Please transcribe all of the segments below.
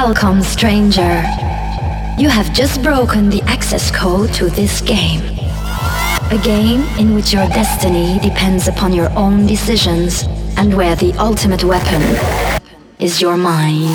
Welcome, stranger. You have just broken the access code to this game. A game in which your destiny depends upon your own decisions and where the ultimate weapon is your mind.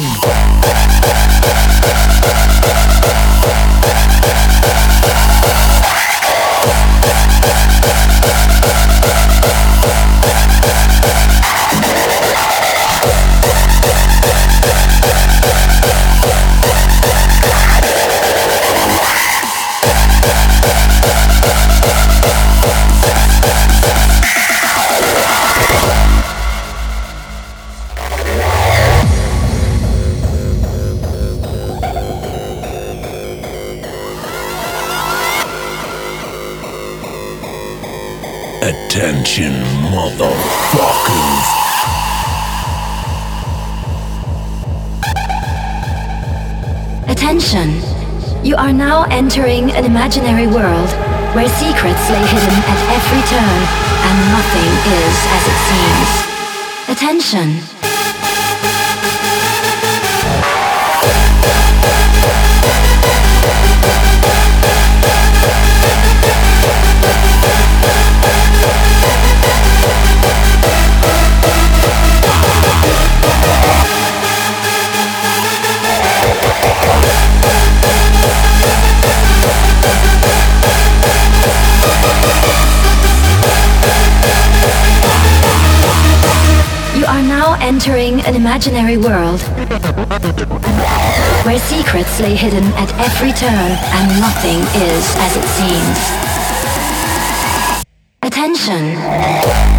Attention, motherfuckers. Attention! You are now entering an imaginary world where secrets lay hidden at every turn and nothing is as it seems. Attention! You are now entering an imaginary world where secrets lay hidden at every turn and nothing is as it seems. Attention!